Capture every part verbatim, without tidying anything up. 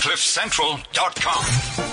cliff central dot com.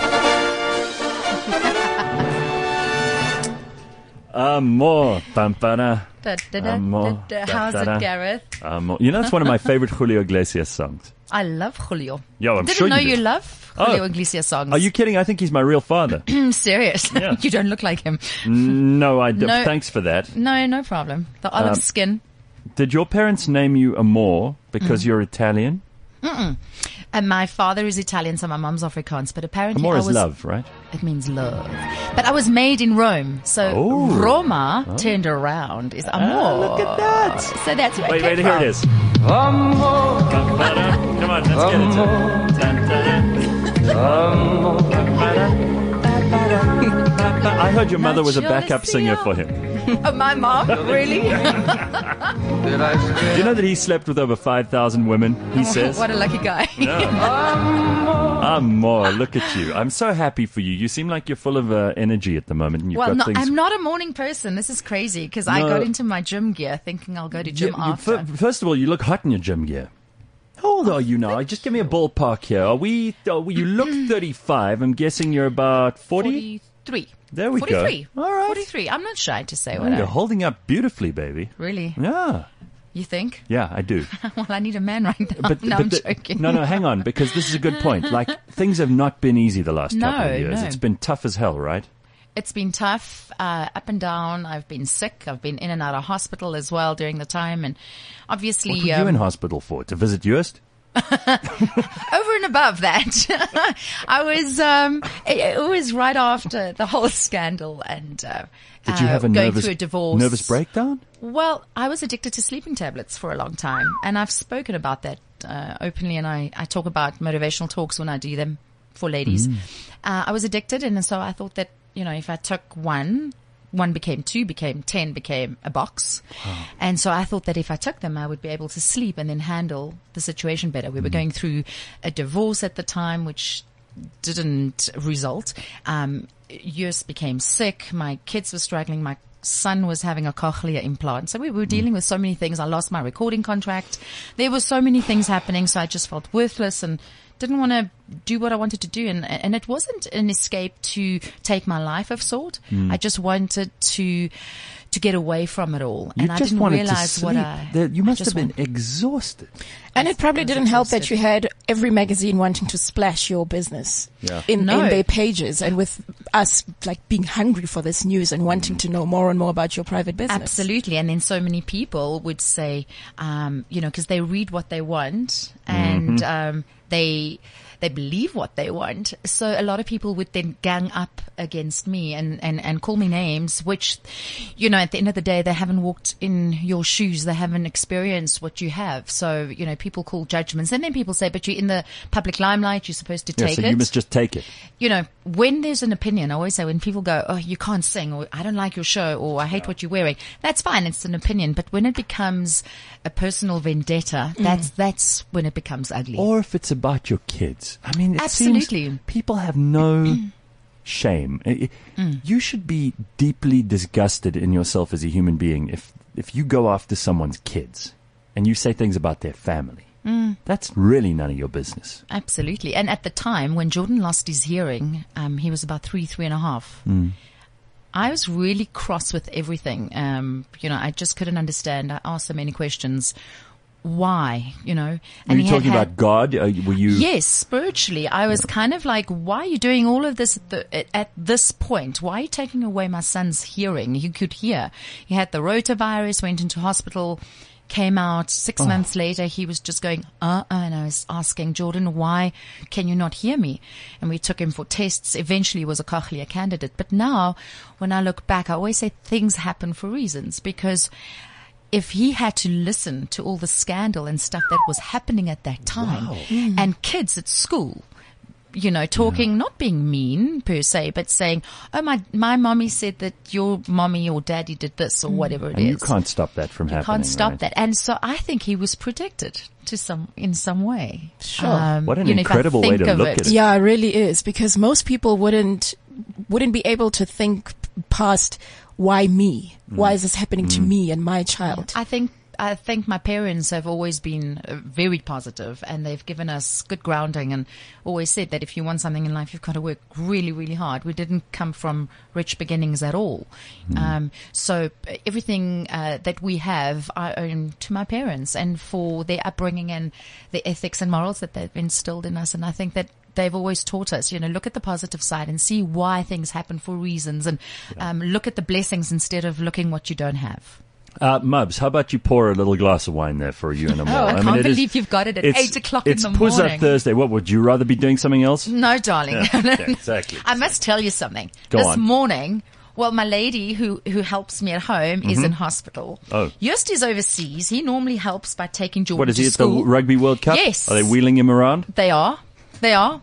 Amor, pampana. Da, da, da, Amor, da, da. How's da, da. it, Gareth? Amor. You know, it's one of my favorite Julio Iglesias songs. I love Julio. Yo, I'm Didn't sure know you you, do. love Julio Oh. Iglesias songs. Are you kidding? I think he's my real father. serious? Yeah. You don't look like him. No, I don't. No. Thanks for that. No, no problem. The olive Um, skin. Did your parents name you Amor Mm. because you're Italian? And my father is Italian, so my mom's Afrikaans. But apparently, Amor I is was, love, right? It means love. But I was made in Rome, so Oh. Roma turned around is amor. Ah, look at that. So that's where Wait, it came wait, here from. it is. Pampana. Come on, let's get into it. Dun, dun, dun. I heard your mother was a backup singer for him. Oh, my mom? Really? Do you know that he slept with over five thousand women, he says? What a lucky guy. Amor, look at you. I'm so happy for you. You seem like you're full of uh, energy at the moment. And you've Well, got no, things... I'm not a morning person. This is crazy because I No. got into my gym gear thinking I'll go to gym Yeah, you- after. fir- first of all, you look hot in your gym gear. How old are you now? Just give me a ballpark here. Are we? Are we you look thirty-five. I'm guessing you're about forty. forty-three. There we go. forty-three. All right. forty-three. I'm not shy to say Oh, what you're I... holding up beautifully, baby. Really? Yeah. You think? Yeah, I do. Well, I need a man right now. But, no, but I'm the- joking. no, no, hang on, because this is a good point. Like, things have not been easy the last couple No, of years. no. It's been tough as hell, right? It's been tough, uh, up and down. I've been sick. I've been in and out of hospital as well during the time. And obviously... What were um, you in hospital for? To visit Joost? over and above that, I was, um, it, it was right after the whole scandal and, uh, Did you uh, have a going nervous, through a divorce. nervous breakdown? Well, I was addicted to sleeping tablets for a long time, and I've spoken about that uh, openly, and I, I talk about motivational talks when I do them for ladies. Mm. Uh, I was addicted, and so I thought that, you know, if I took one, one became two, became ten, became a box. Wow. And so I thought that if I took them, I would be able to sleep and then handle the situation better. We were going through a divorce at the time, which didn't result. Um, Joost became sick. My kids were struggling. My son was having a cochlear implant. So we were dealing with so many things. I lost my recording contract. There were so many things happening. So I just felt worthless and didn't want to do what I wanted to do. And, and it wasn't an escape to take my life of sort. I just wanted to, to get away from it all. You and I just didn't wanted realize to what sleep. I, There- you I must just have been want- exhausted. And it probably I was didn't help that exhausted. you had every magazine wanting to splash your business Yeah. in, No. in their pages, and with us like being hungry for this news and wanting to know more and more about your private business. Absolutely. And then so many people would say, um, you know, because they read what they want and um, they they believe what they want. So a lot of people would then gang up against me and, and, and call me names, which, you know, at the end of the day, they haven't walked in your shoes. They haven't experienced what you have. So, you know, people call judgments. And then people say, but you're in the public limelight. You're supposed to Yeah, take so it. you must just take it. You know, when there's an opinion, I always say when people go, oh, you can't sing, or I don't like your show, or I hate what you're wearing, that's fine. It's an opinion. But when it becomes a personal vendetta, that's, that's when it becomes ugly. Or if it's about your kids. I mean, it Absolutely. seems people have no shame. I- I- You should be deeply disgusted in yourself as a human being if, if you go after someone's kids and you say things about their family. That's really none of your business. Absolutely. And at the time when Jordan lost his hearing, um, he was about three, three and a half. I was really cross with everything. Um, you know, I just couldn't understand. I asked so many questions. Why, you know? Were And you he had talking had- about God? Uh, were you? Yes, spiritually. I was kind of like, why are you doing all of this at, the, at, at this point? Why are you taking away my son's hearing? He could hear. He had the rotavirus, went into hospital, came out six months later. He was just going, uh, uh, and I was asking Jordan, why can you not hear me? And we took him for tests. Eventually he was a cochlear candidate. But now when I look back, I always say things happen for reasons, because if he had to listen to all the scandal and stuff that was happening at that time, Wow. and kids at school, you know, talking, not being mean per se, but saying, oh, my, my mommy said that your mommy or daddy did this or whatever it And is. you can't stop that from You happening. can't stop right? that. And so I think he was protected to some, in some way. Sure. Um, What an you know, if I incredible way think to of look at it. Yeah, it really is, because most people wouldn't wouldn't be able to think past why me? Why is this happening to me and my child? I think I think my parents have always been uh, very positive, and they've given us good grounding and always said that if you want something in life, you've got to work really, really hard. We didn't come from rich beginnings at all. Mm. Um, so everything uh, that we have, I owe to my parents and for their upbringing and the ethics and morals that they've instilled in us. And I think that they've always taught us, you know, look at the positive side and see why things happen for reasons, and yeah. um, look at the blessings instead of looking what you don't have. Uh, Mubs, how about you pour a little glass of wine there for you and a more? Oh, I, I can't mean, believe is, you've got it at eight o'clock in the morning. It's Puza Thursday. What, would you rather be doing something else? No, darling. Yeah, yeah, exactly. I must tell you something. Go this on. morning, well, my lady who, who helps me at home mm-hmm. is in hospital. Oh. Just is overseas. He normally helps by taking Jordan What is to he at school. the Rugby World Cup? Yes. Are they wheeling him around? They are. They are.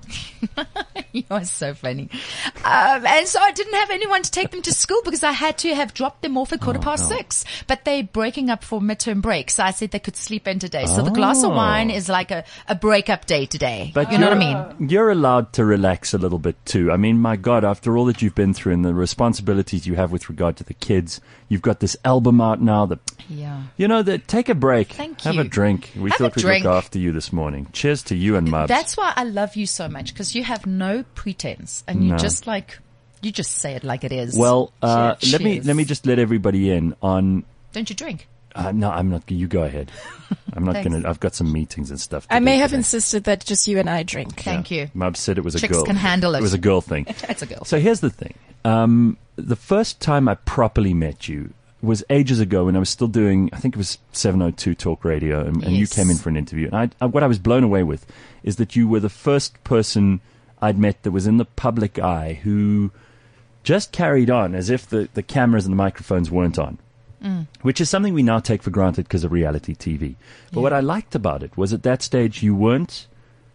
You are so funny. Um, and so I didn't have anyone to take them to school because I had to have dropped them off at quarter Oh, past no. six. But they're breaking up for midterm break. So I said they could sleep in today. So the glass of Oh. wine is like a, a break-up day today. But you know you're- what I mean? You're allowed to relax a little bit too. I mean, my God, after all that you've been through and the responsibilities you have with regard to the kids, you've got this album out now that, Yeah. you know, that take a break. Thank Have you. a drink. We Have a thought we'd drink. look after you this morning. Cheers to you and Mubs. That's why I love you so much, because you have no pretense and you No. just like, you just say it like it is. Well, uh, Cheers. let me Cheers. let me just let everybody in on. Don't you drink? Uh, no, I'm not. You go ahead. I'm not Thanks. going to. I've got some meetings and stuff. To I do may have today. insisted that just you and I drink. Thank you. Mubs said it was a Chicks girl. can handle it. It was a girl thing. It's a girl. So here's the thing. Um, the first time I properly met you was ages ago when I was still doing, I think it was seven oh two Talk Radio, and, and you Yes. came in for an interview. And I, I, what I was blown away with is that you were the first person I'd met that was in the public eye who just carried on as if the, the cameras and the microphones weren't on. Mm. Which is something we now take for granted because of reality T V. But Yeah. what I liked about it was at that stage you weren't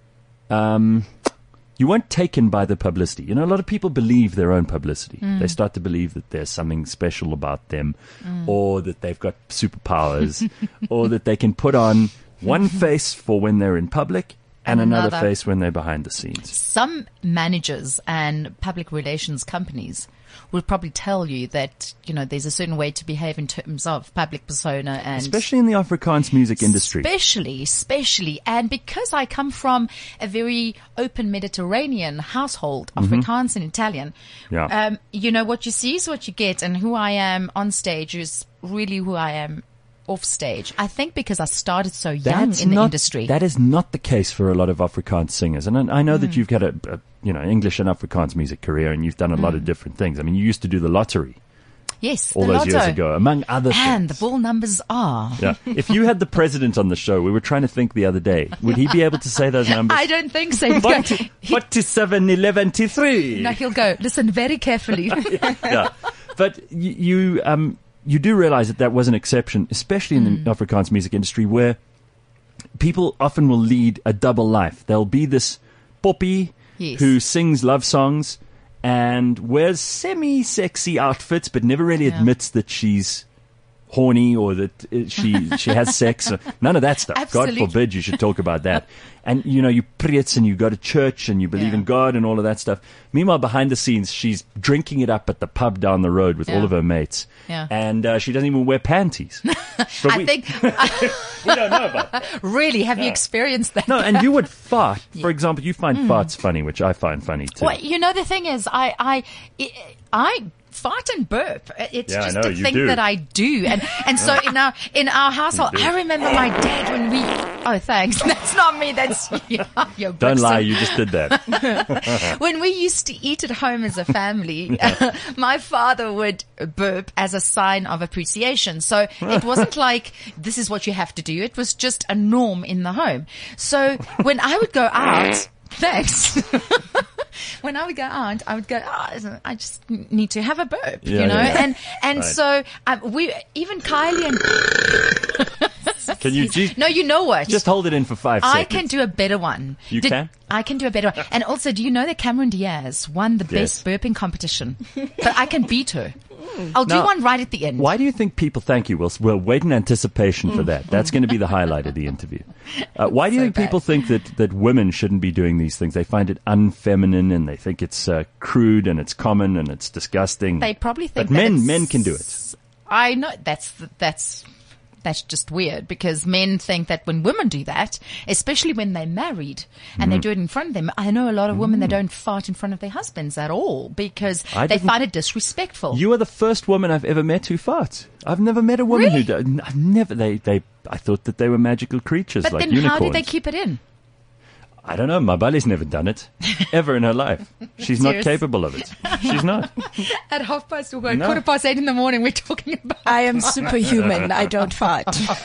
um, you weren't taken by the publicity. You know, a lot of people believe their own publicity. Mm. They start to believe that there's something special about them, or that they've got superpowers, or that they can put on one face for when they're in public and And another another. face when they're behind the scenes. Some managers and public relations companies will probably tell you that, you know, there's a certain way to behave in terms of public persona, and Especially in the Afrikaans music industry. Especially, especially. And because I come from a very open Mediterranean household, Afrikaans and Italian, Yeah. um, you know, what you see is what you get, and who I am on stage is really who I am off stage. I think because I started so young That's in the not- industry. That is not the case for a lot of Afrikaans singers. And I I know Mm. that you've got a, a, you know, English and Afrikaans music career, and you've done a lot Mm. of different things. I mean, you used to do the lottery yes, all the those lotto. years ago, among other And the things. ball numbers are. Yeah. If you had the president on the show, we were trying to think the other day, would he be able to say those numbers? I don't think so. He'd go- Forty- forty-seven, eleven, three. no, he'll go, listen very carefully. Yeah. But you, you, um, you do realize that that was an exception, especially in Mm. the Afrikaans music industry, where people often will lead a double life. There'll be this poppy Yes. who sings love songs and wears semi-sexy outfits, but never really Yeah. admits that she's horny or that uh, she she has sex. None of that stuff. Absolutely. God forbid you should talk about that. And, you know, you preach and you go to church and you believe Yeah. in God and all of that stuff. Meanwhile, behind the scenes, she's drinking it up at the pub down the road with all Yeah. of her mates. Yeah. And uh, she doesn't even wear panties. But I we, think, we don't know about that. really, have you experienced that? No, and you would fart. For example, you find farts funny, which I find funny too. Well, you know, the thing is, I, I, I fart and burp. It's Yeah, I just know, a you thing do. that I do. And, and so in our, in our household, do. I remember my dad when we, oh, thanks. That's not me. That's your, your Don't Brixton. lie, you just did that. When we used to eat at home as a family, my father would burp as a sign of appreciation. So it wasn't like, this is what you have to do. It was just a norm in the home. So when I would go out, thanks. When I would go out, I would go, oh, I just need to have a burp, Yeah, you know? yeah, yeah. And, and Right. so um, we, even Kylie and, Can you ju- no, you know what? just hold it in for five I seconds? can do a better one. You Did- can? I can do a better one. And also, do you know that Cameron Diaz won the Yes. best burping competition? But I can beat her. I'll do Now, one right at the end. Why do you think people, thank you, we'll, we'll wait in anticipation for that. That's going to be the highlight of the interview. Uh, why do you So think bad. people think that, that women shouldn't be doing these things? They find it unfeminine and they think it's uh, crude and it's common and it's disgusting. They probably think But that men, it's- men can do it. I know that's that's That's just weird because men think that when women do that, especially when they're married and they do it in front of them, I know a lot of women that don't fart in front of their husbands at all because I they didn't- find it disrespectful. You are the first woman I've ever met who farts. I've never met a woman Really? who does. I've never. They, they. I thought that they were magical creatures but like then unicorns. how do they keep it in? I don't know. Mabali's never done it ever in her life. She's not Serious? capable of it. She's not. At half past or No. quarter past eight in the morning, we're talking about. I am superhuman. I don't fart.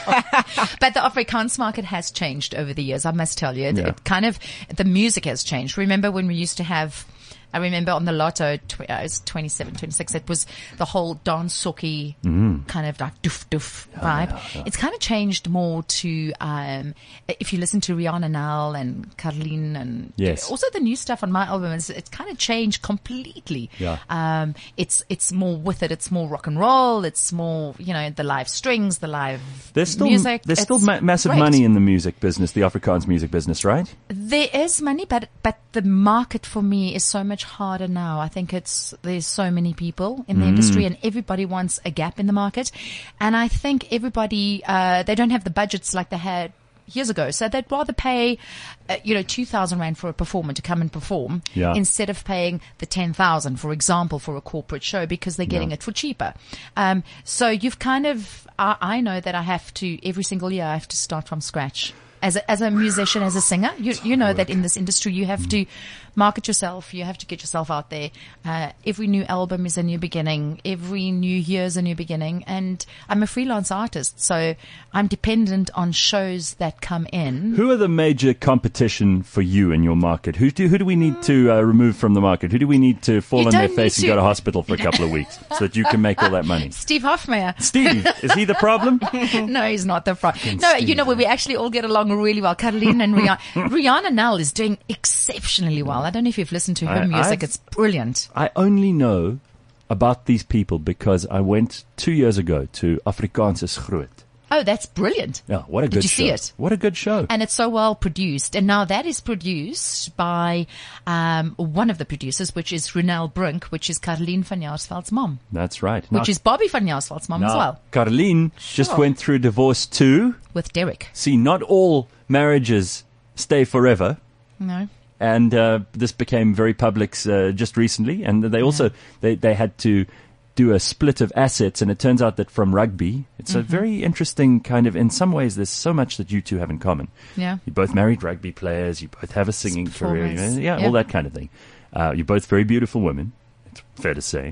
But the Afrikaans market has changed over the years, I must tell you. It, Yeah. it kind of, the music has changed. Remember when we used to have, I remember on the Lotto, tw- uh, it was twenty-seven, twenty-six, it was the whole dance socky kind of like doof doof vibe. It's kind of changed more to, um, if you listen to Rihanna now and Caroline and Yes. also the new stuff on my album, it's, it's kind of changed completely. Yeah. Um, it's, it's more with it. It's more rock and roll. It's more, you know, the live strings, the live There's still music. there's still It's ma- massive great. money in the music business, the Afrikaans music business, right? There is money, but but the market for me is so much harder now. I think it's there's so many people in the industry, and everybody wants a gap in the market. And I think everybody uh, they don't have the budgets like they had years ago, so they'd rather pay, uh, you know, two thousand rand for a performer to come and perform Yeah. instead of paying the ten thousand, for example, for a corporate show because they're getting Yeah. it for cheaper. Um, so you've kind of, I, I know that I have to every single year I have to start from scratch. As a, as a musician, as a singer, you, you know that in this industry you have to market yourself, you have to get yourself out there. Uh, every new album is a new beginning. Every new year is a new beginning. And I'm a freelance artist, so I'm dependent on shows that come in. Who are the major competition for you in your market? Who do who do we need to uh, remove from the market? Who do we need to fall You on their don't face need and go to- to hospital for a couple of weeks so that you can make all that money? Steve Hoffmeyer. Steve, is he the problem? No, he's not the front. No, you know where we actually all get along really well. Caroline and Rihanna. Rihanna Nell is doing exceptionally well. I don't know if you've listened to her I- music. I've- It's brilliant. I only know about these people because I went two years ago to Afrikaans is Groot. Oh, that's brilliant. Yeah, what a Did good you show. see it? What a good show. And it's so well produced. And now that is produced by um, one of the producers, which is Renelle Brink, which is Caroline van Jaarsveld's mom, That's right. which is Bobby van Jaarsveld's mom as now, well, Caroline just went through divorce too. with Derek. See, not all marriages stay forever. No. And uh, this became very public uh, just recently. And they also they, they had to do a split of assets. And it turns out that from rugby, it's Mm-hmm. a very interesting kind of, in some ways, there's so much that you two have in common. Yeah. You're both married rugby players. You both have a singing career. Performers. Yeah, Yeah. all that kind of thing. Uh, you're both very beautiful women. It's fair to say.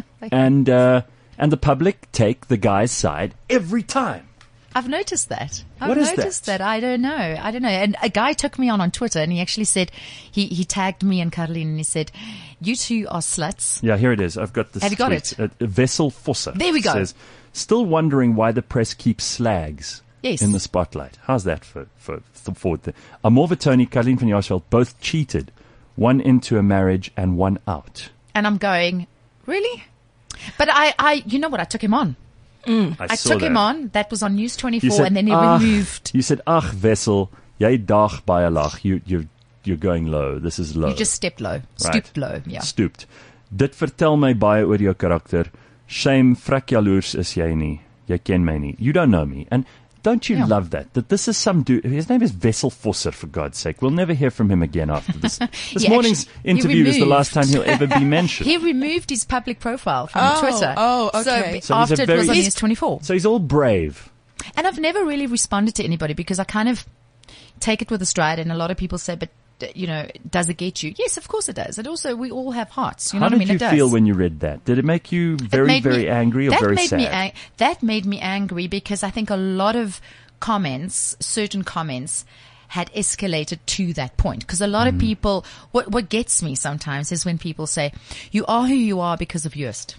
and uh, and the public take the guy's side every time. I've noticed that. I've What is noticed that? that? I don't know. I don't know. And a guy took me on on Twitter and he actually said, he, he tagged me and Caroline and he said, you two are sluts. Yeah, here it is. I've got this. Have you got tweet. it? Uh, Vessel Fossa. There we go. Says, still wondering why the press keeps slags Yes. in the spotlight. How's that for for, for forward? Th- Amor Vitoni, Caroline van Jaarsveld both cheated. One into a marriage and one out. And I'm going, really? But I, I, you know what? I took him on. I, I saw took him that. on. That was on News You twenty-four said, and then he "Ach," removed. You said, "Ach, Vessel, jy dag baie lag. You you you're going low. This is low." You just stepped low. Stooped low. Yeah. Stooped. Dit vertel my baie oor jou karakter. Shame, vrek jaloers is jy nie. Jy ken my nie. You don't know me. And don't you Yeah. love that? That this is some dude. His name is Vessel Vosser, for God's sake. We'll never hear from him again after this. This He morning's actually- he interview is the removed. last time he'll ever be mentioned. He removed his public profile from Oh, Twitter. oh, okay. So, So he's a after it very- was on He's- News twenty-four. So he's all brave. And I've never really responded to anybody because I kind of take it with a stride. And a lot of people say, but, uh, you know, does it get you? Yes, of course it does. And also, we all have hearts. You know How what I did mean? you It does. feel when you read that? Did it make you It very, made very me- angry or that very made sad? Me ang- that made me angry because I think a lot of comments, certain comments, had escalated to that point. Because a lot Mm. of people, what what gets me sometimes is when people say, you are who you are because of Joost.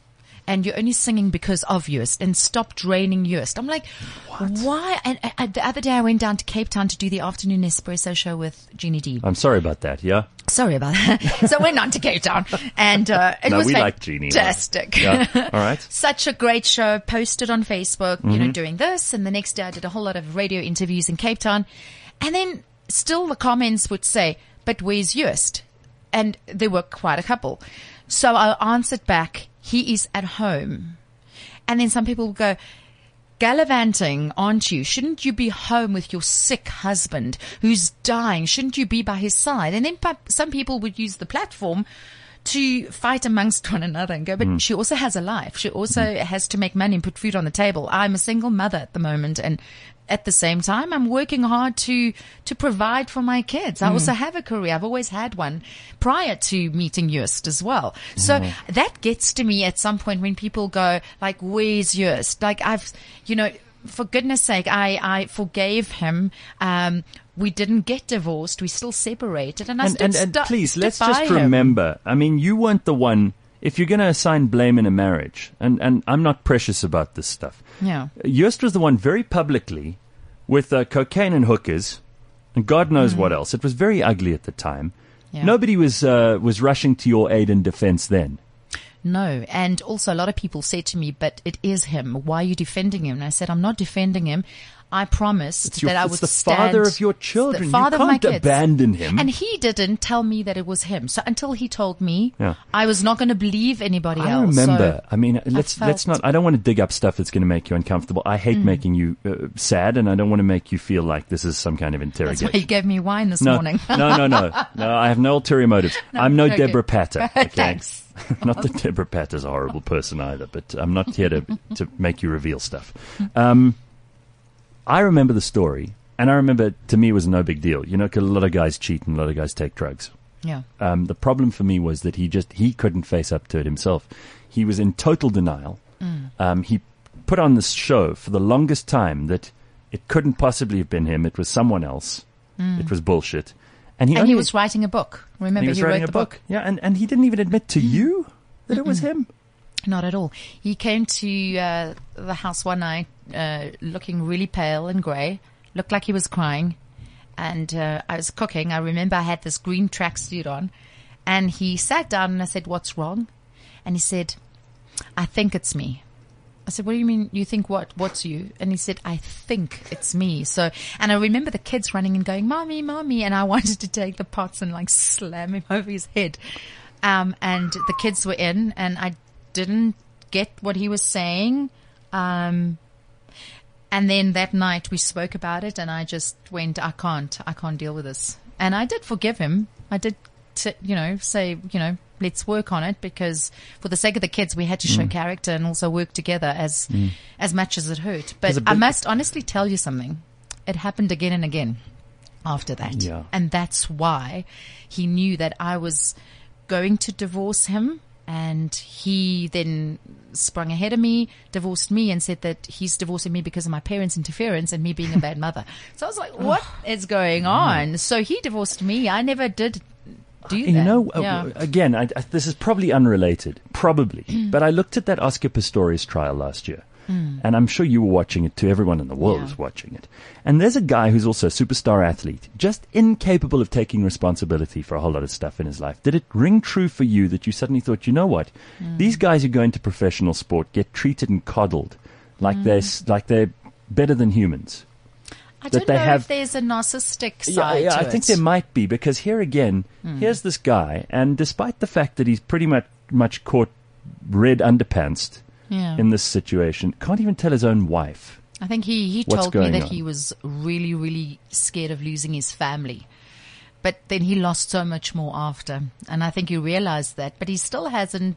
And you're only singing because of Joost, and stop draining Joost. I'm like, why? And uh, the other day I went down to Cape Town to do the afternoon espresso show with Jeannie D. I'm sorry about that, yeah? Sorry about that. So I went on to Cape Town, and uh, it No, was we like Jeannie. fantastic. Yeah, all right. Such a great show. Posted on Facebook, you Mm-hmm. know, doing this, and the next day I did a whole lot of radio interviews in Cape Town, and then still the comments would say, "But where's Joost?" And there were quite a couple. So I answered back, "He is at home." And then some people would go, gallivanting, aren't you? Shouldn't you be home with your sick husband who's dying? Shouldn't you be by his side? And then some people would use the platform to fight amongst one another and go, but mm. she also has a life. She also mm. has to make money and put food on the table. I'm a single mother at the moment, and at the same time, I'm working hard to to provide for my kids. I mm. also have a career. I've always had one prior to meeting Joost as well. So mm. that gets to me at some point when people go, like, where's Joost? Like, I've, you know, for goodness sake, I, I forgave him. Um, we didn't get divorced. We still separated. And I and, stood and, and stu- please, stood let's by just him. remember, I mean, you weren't the one, if you're going to assign blame in a marriage, and, and I'm not precious about this stuff. Yeah. Joost was the one very publicly with uh, cocaine and hookers, and God knows mm. what else. It was very ugly at the time. Yeah. Nobody was uh, was rushing to your aid and defense then. No, and also a lot of people say to me, but it is him. Why are you defending him? And I said, I'm not defending him. I promised your, that I would stand. It's the father of your children. The father you can't of my kids. abandon him. And he didn't tell me that it was him. So until he told me, yeah. I was not going to believe anybody I else. I remember. So I mean, let's I let's not. I don't want to dig up stuff that's going to make you uncomfortable. I hate mm. making you uh, sad, and I don't want to make you feel like this is some kind of interrogation. That's why you gave me wine this no, morning. no, no, no, no. I have no ulterior motives. No, I'm no okay. Deborah Patter. Okay? Thanks. Not that Deborah Patter's a horrible person either, but I'm not here to to make you reveal stuff. Um, I remember the story. And I remember, to me, it was no big deal. You know, 'cause a lot of guys cheat and a lot of guys take drugs. Yeah. Um, the problem for me was that he just, he couldn't face up to it himself. He was in total denial. Mm. Um, he put on this show for the longest time that it couldn't possibly have been him. It was someone else. Mm. It was bullshit. And he, and only, he was writing a book. Remember, he was he writing wrote a the book. book. Yeah, and, and he didn't even admit to mm. you that Mm-mm. it was him. Not at all. He came to uh, the house one night uh, looking really pale and grey. Looked like he was crying, and uh, I was cooking. I remember I had this green tracksuit on, and he sat down and I said, "What's wrong?" And he said, "I think it's me." I said, "What do you mean? You think what? What's you?" And he said, "I think it's me." So, and I remember the kids running and going, "Mommy, mommy!" And I wanted to take the pots and like slam him over his head. Um, and the kids were in, and I didn't get what he was saying. Um. And then that night we spoke about it, and I just went, I can't, I can't deal with this. And I did forgive him. I did, t- you know, say, you know, let's work on it, because for the sake of the kids, we had to show mm. character and also work together as mm. as much as it hurt. But I must honestly tell you something. It happened again and again after that. Yeah. And that's why he knew that I was going to divorce him. And he then sprung ahead of me, divorced me, and said that he's divorcing me because of my parents' interference and me being a bad mother. So I was like, what is going on? So he divorced me. I never did do that. You know, yeah. uh, again, I, I, this is probably unrelated, probably. But I looked at that Oscar Pistorius trial last year. Mm. And I'm sure you were watching it too. Everyone in the world yeah. was watching it. And there's a guy who's also a superstar athlete, just incapable of taking responsibility for a whole lot of stuff in his life. Did it ring true for you that you suddenly thought, you know what? Mm. These guys who go into professional sport get treated and coddled like mm. they're like they're better than humans. I that don't they know have, if there's a narcissistic yeah, side yeah, to I it. think there might be, because here again, mm. here's this guy, and despite the fact that he's pretty much, much caught red underpantsed, yeah. in this situation, can't even tell his own wife. I think he, he what's told me that on. he was really, really scared of losing his family. But then he lost so much more after. And I think he realized that. But he still hasn't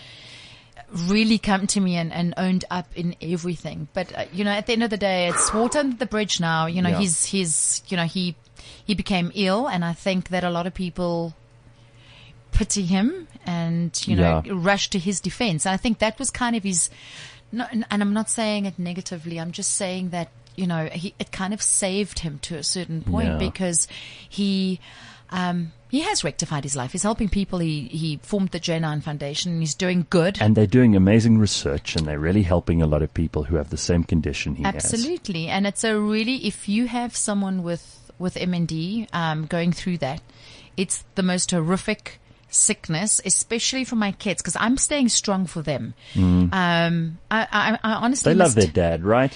really come to me and, and owned up in everything. But, uh, you know, at the end of the day, it's water under the bridge now. You know, yeah. he's, he's, you know, he, he became ill. And I think that a lot of people pity him and, you know, yeah. rush to his defense. And I think that was kind of his, no, and I'm not saying it negatively. I'm just saying that, you know, he, it kind of saved him to a certain point yeah. because he, um, he has rectified his life. He's helping people. He, he formed the J nine Foundation and he's doing good. And they're doing amazing research and they're really helping a lot of people who have the same condition he Absolutely. has. Absolutely. And it's a really, if you have someone with, with M N D, um, going through that, it's the most horrific sickness, especially for my kids, because I'm staying strong for them. Mm. Um, I, I, I honestly they love must, their dad, right?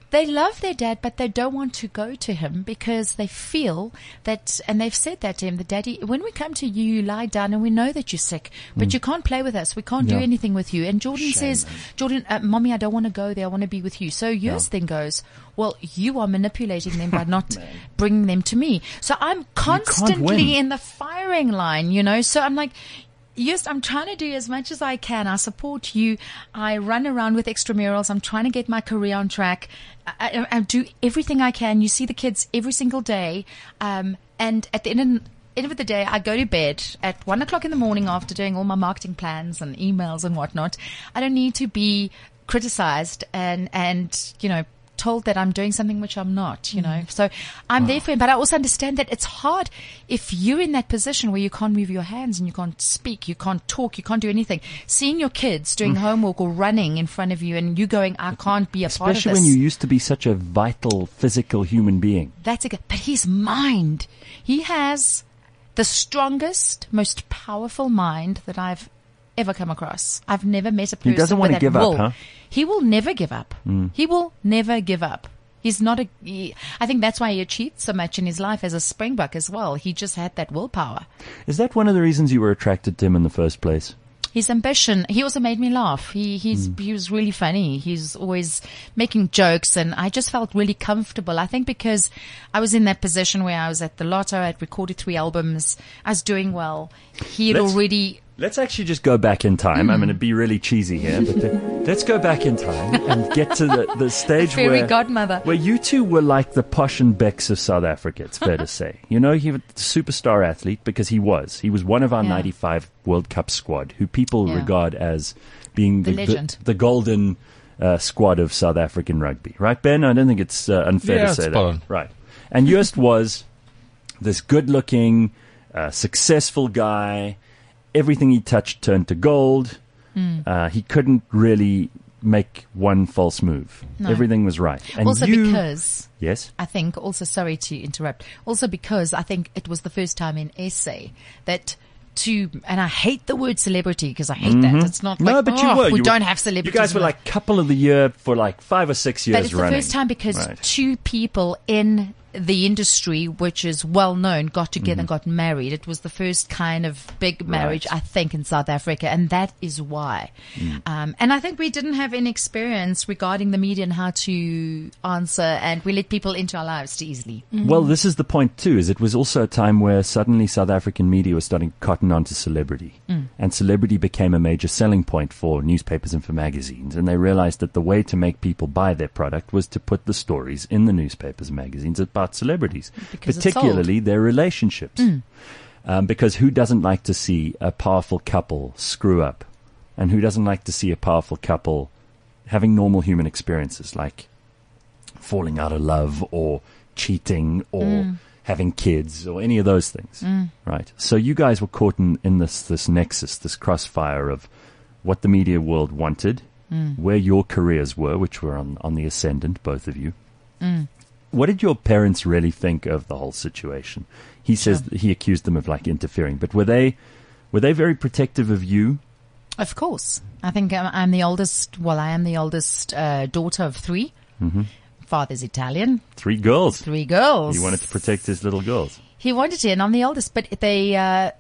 They love their dad, but they don't want to go to him because they feel that, and they've said that to him, the daddy, when we come to you, you lie down and we know that you're sick, but mm. you can't play with us. We can't yeah. do anything with you. And Jordan Shame, says, man. Jordan, uh, Mommy, I don't want to go there. I want to be with you. So yours yeah. then goes, well, you are manipulating them by not bringing them to me. So I'm constantly in the firing line, you know, so I'm like, yes, I'm trying to do as much as I can. I support you. I run around with extramurals. I'm trying to get my career on track. I, I, I do everything I can. You see the kids every single day. Um, and at the end of, end of the day, I go to bed at one o'clock in the morning after doing all my marketing plans and emails and whatnot. I don't need to be criticized and, and, you know, told that I'm doing something which I'm not, you know. So I'm wow. there for him, but I also understand that it's hard if you're in that position where you can't move your hands and you can't speak, you can't talk, you can't do anything. Seeing your kids doing mm. homework or running in front of you and you going, I can't be a Especially part of this. Especially when you used to be such a vital, physical human being. That's a good, but his mind, he has the strongest, most powerful mind that I've ever come across. I've never met a person He doesn't want to give will. up, huh? He will never give up. Mm. He will never give up. He's not a, he, I think that's why he achieved so much in his life as a Springbok as well. He just had that willpower. Is that one of the reasons you were attracted to him in the first place? His ambition. He also made me laugh. He, he's, mm. he was really funny. He's always making jokes and I just felt really comfortable. I think because I was in that position where I was at the Lotto, I'd recorded three albums, I was doing well. He had Let's- already, Let's actually just go back in time. Mm. I'm going to be really cheesy here, but the, let's go back in time and get to the, the stage fairy where, godmother. where you two were like the Posh and Becks of South Africa, it's fair to say. You know, he was a superstar athlete because he was. He was one of our Yeah. ninety-five World Cup squad, who people Yeah. regard as being The the, legend. the, the golden uh, squad of South African rugby. Right, Ben? I don't think it's uh, unfair Yeah, to say spot that. on. Right. And Joost was this good-looking, uh, successful guy. Everything he touched turned to gold. Mm. Uh, he couldn't really make one false move. No. Everything was right. And also you, because, yes, I think, also sorry to interrupt, also because I think it was the first time in S A that to, and I hate the word celebrity because I hate mm-hmm. that. It's not no, like, but oh, you were. we you don't were, have celebrities. You guys were like couple of the year for like five or six years running. But it's running. the first time because right. two people in the industry, which is well known, got together mm. and got married. It was the first kind of big marriage, right. I think, in South Africa, and that is why. Mm. Um, and I think we didn't have any experience regarding the media and how to answer, and we let people into our lives too easily. Mm. Well, this is the point too, is it was also a time where suddenly South African media was starting to cotton onto celebrity. Mm. And celebrity became a major selling point for newspapers and for magazines. And they realized that the way to make people buy their product was to put the stories in the newspapers and magazines about celebrities, because particularly their relationships. Mm. Um, because who doesn't like to see a powerful couple screw up? And who doesn't like to see a powerful couple having normal human experiences like falling out of love or cheating or mm. having kids or any of those things, mm. right? So you guys were caught in, in this, this nexus, this crossfire of what the media world wanted, mm. where your careers were, which were on, on the ascendant, both of you. Mm. What did your parents really think of the whole situation? He says Sure. he accused them of like interfering, but were they were they very protective of you? Of course. I think I'm, I'm the oldest, well, I am the oldest uh, daughter of three. Mm-hmm. Father's Italian. Three girls. Three girls. He wanted to protect his little girls. He wanted to, and I'm the oldest, but they, uh,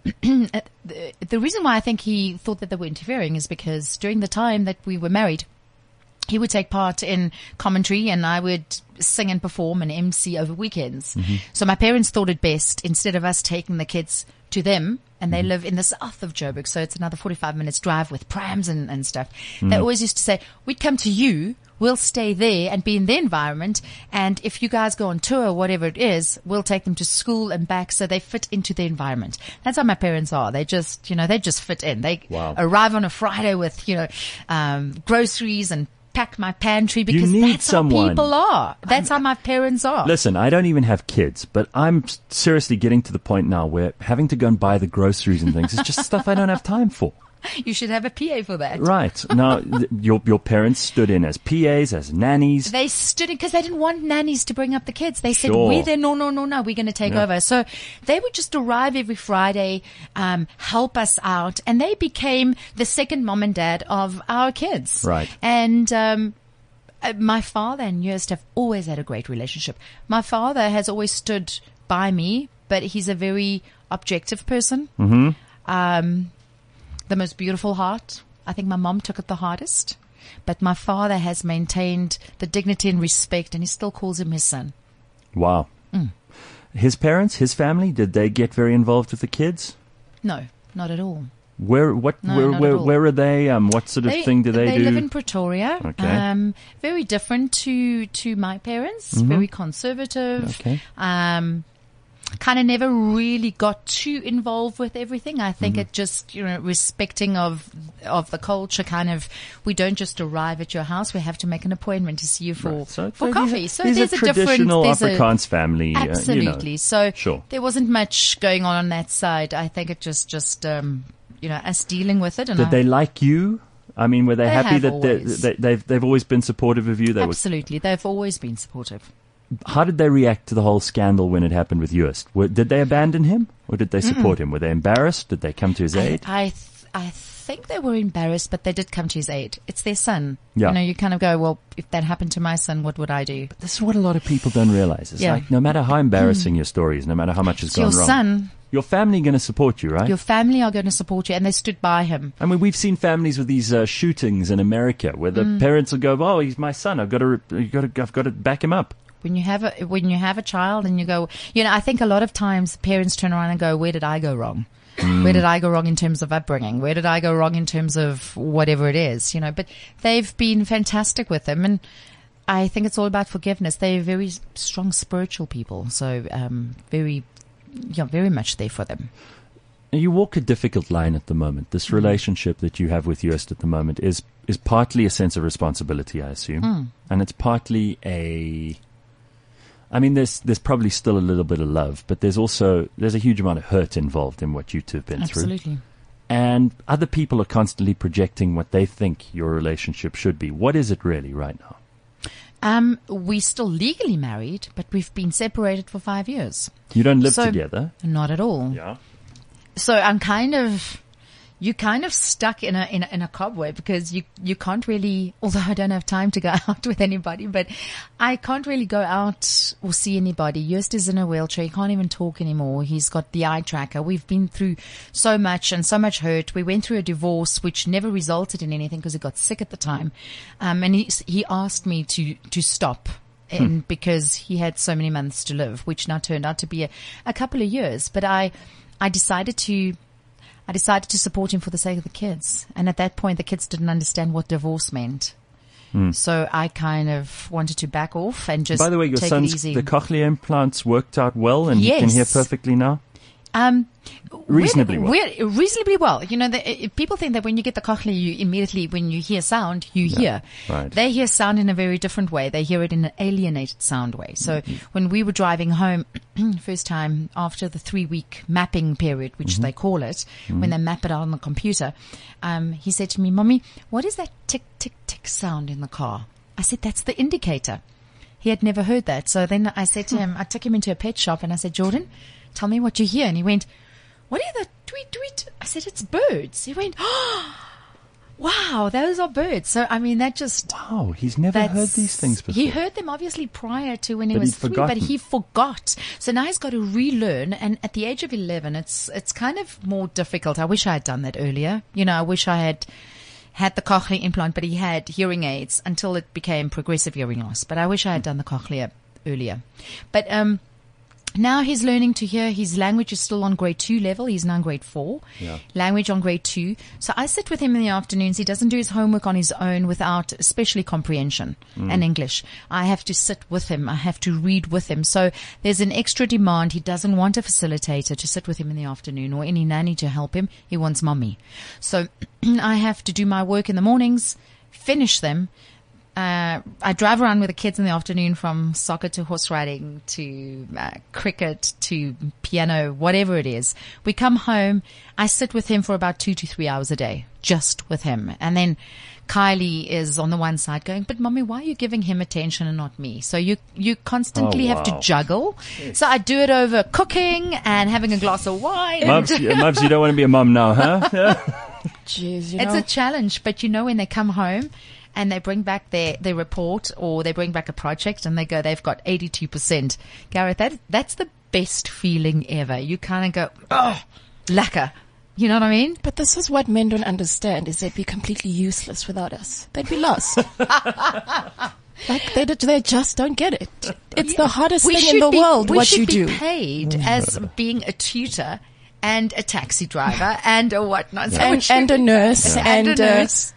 the, the reason why I think he thought that they were interfering is because during the time that we were married, he would take part in commentary and I would sing and perform and M C over weekends. Mm-hmm. So my parents thought it best, instead of us taking the kids to them, and they mm-hmm. live in the south of Joburg, so it's another forty-five minutes drive with prams and, and stuff. Mm-hmm. They always used to say, we'd come to you, we'll stay there and be in the environment, and if you guys go on tour or whatever it is, we'll take them to school and back so they fit into the environment. That's how my parents are. They just, you know, they just fit in. They wow. arrive on a Friday with, you know, um, groceries and pack my pantry, because you need that's someone. how people are. That's I'm, how my parents are. Listen, I don't even have kids, but I'm seriously getting to the point now where having to go and buy the groceries and things is just stuff I don't have time for. You should have a P A for that. Right. Now, th- your your parents stood in as P As, as nannies. They stood in because they didn't want nannies to bring up the kids. They said, Sure. we're there, no, no, no, no, we're going to take Yeah. over. So they would just arrive every Friday, um, help us out, and they became the second mom and dad of our kids. Right. And, um, Uh, my father and Joost have always had a great relationship. My father has always stood by me, but he's a very objective person. Mm-hmm. Um, the most beautiful heart. I think my mom took it the hardest, but my father has maintained the dignity and respect, and he still calls him his son. Wow. Mm. His parents, his family, did they get very involved with the kids? No, not at all. Where what No, where not where at all. where are they? Um, what sort of thing do they, they do? live in Pretoria. Okay. Um, very different to to my parents. Mhm. Very conservative. Okay. Um, kind of never really got too involved with everything. I think Mm-hmm. it just, you know, respecting of of the culture. Kind of, we don't just arrive at your house. We have to make an appointment to see you for Right. So- for so coffee. These So are, these there's are a different. traditional There's a, Afrikaans family. uh, you know. absolutely. So Sure. there wasn't much going on on that side. I think it just just um, you know, us dealing with it. And Did I, they like you? I mean, were they, They happy have that they, always. they, they've they've always been supportive of you? They were, absolutely, they've always been supportive. how did they react to the whole scandal when it happened with Joost? Were, did they abandon him or did they support him? Were they embarrassed? Did they come to his I, aid? I, th- I think they were embarrassed, but they did come to his aid. It's their son. Yeah. You know, you kind of go, well, if that happened to my son, what would I do? This is what a lot of people don't realize. It's Yeah. like no matter how embarrassing your story is, no matter how much has It's gone your wrong, son, your family going to support you, right? your family are going to support you, and they stood by him. I mean, we've seen families with these uh, shootings in America where the Mm. parents will go, "Oh, he's my son. I've got to, re- you've got to, I've got to back him up." When you have a when you have a child and you go, you know, I think a lot of times parents turn around and go, where did I go wrong? Where did I go wrong in terms of upbringing? Where did I go wrong in terms of whatever it is? You know, but they've been fantastic with them, and I think it's all about forgiveness. They're very strong spiritual people, so um, very, yeah, very much there for them. Now, you walk a difficult line at the moment. This relationship that you have with Joost at the moment is is partly a sense of responsibility, I assume, Mm. and it's partly a. I mean, there's there's probably still a little bit of love, but there's also there's a huge amount of hurt involved in what you two have been through. Absolutely. And other people are constantly projecting what they think your relationship should be. What is it really right now? Um, we're still legally married, but we've been separated for five years. You don't live So- together. Not at all. Yeah. So I'm kind of, you're kind of stuck in a, in a, in a cobweb because you, you can't really, although I don't have time to go out with anybody, but I can't really go out or see anybody. Joost is in a wheelchair. He can't even talk anymore. He's got the eye tracker. We've been through so much and so much hurt. We went through a divorce, which never resulted in anything because he got sick at the time. Um, and he, he asked me to, to stop. And because he had so many months to live, which now turned out to be a, a couple of years. But I, I decided to, I decided to support him for the sake of the kids. And at that point, the kids didn't understand what divorce meant. So I kind of wanted to back off and just By the way, your take it son's easy. the cochlear implants worked out well, and he can Yes. hear perfectly now. Um, Reasonably well. we're- reasonably well. You know, the, if people think that when you get the cochlear, you immediately, when you hear sound, you hear. right. They hear sound in a very different way. They hear it in an alienated sound way. So Mm-hmm. when we were driving home, first time after the three week mapping period, which Mm-hmm. they call it, when they map it out on the computer, um, he said to me, "Mommy, what is that tick, tick, tick sound in the car?" I said, "That's the indicator." He had never heard that. So then I said to him, I took him into a pet shop and I said, "Jordan, tell me what you hear." And he went, "What are the tweet, tweet?" I said, "It's birds." He went, "Oh, wow, those are birds." So, I mean, that just, Wow, he's never that's, heard these things before. he heard them obviously prior to when he But was he'd three, forgotten. but he forgot. So now he's got to relearn. And at the age of eleven, it's, it's kind of more difficult. I wish I had done that earlier. You know, I wish I had had the cochlear implant, but he had hearing aids until it became progressive hearing loss. But I wish I had done the cochlear earlier. But, um, now he's learning to hear. His language is still on grade two level. He's now in grade four. Yeah. Language on grade two. So I sit with him in the afternoons. He doesn't do his homework on his own without especially comprehension and English. I have to sit with him. I have to read with him. So there's an extra demand. He doesn't want a facilitator to sit with him in the afternoon or any nanny to help him. He wants mommy. So I have to do my work in the mornings, finish them. Uh, I drive around with the kids in the afternoon from soccer to horse riding to uh, cricket to piano, whatever it is. We come home. I sit with him for about two to three hours a day, just with him. And then Kylie is on the one side going, "But mommy, why are you giving him attention and not me?" So you, you constantly Oh, have to wow. juggle. So I do it over cooking and having a glass of wine. Mubs, yeah, Mubs, you don't want to be a mum now, huh? Yeah. Jeez, you It's know. a challenge, but you know, when they come home, and they bring back their, their report or they bring back a project and they go, they've got eighty-two percent. Gareth, that, that's the best feeling ever. You kind of go, oh, lekker. You know what I mean? But this is what men don't understand, is they'd be completely useless without us. They'd be lost. Like they, they just don't get it. It's the hardest We thing should in the be- world, we what should you be do. paid as being a tutor and a taxi driver and a whatnot. So we And, should and a be- nurse. And a And, uh, nurse.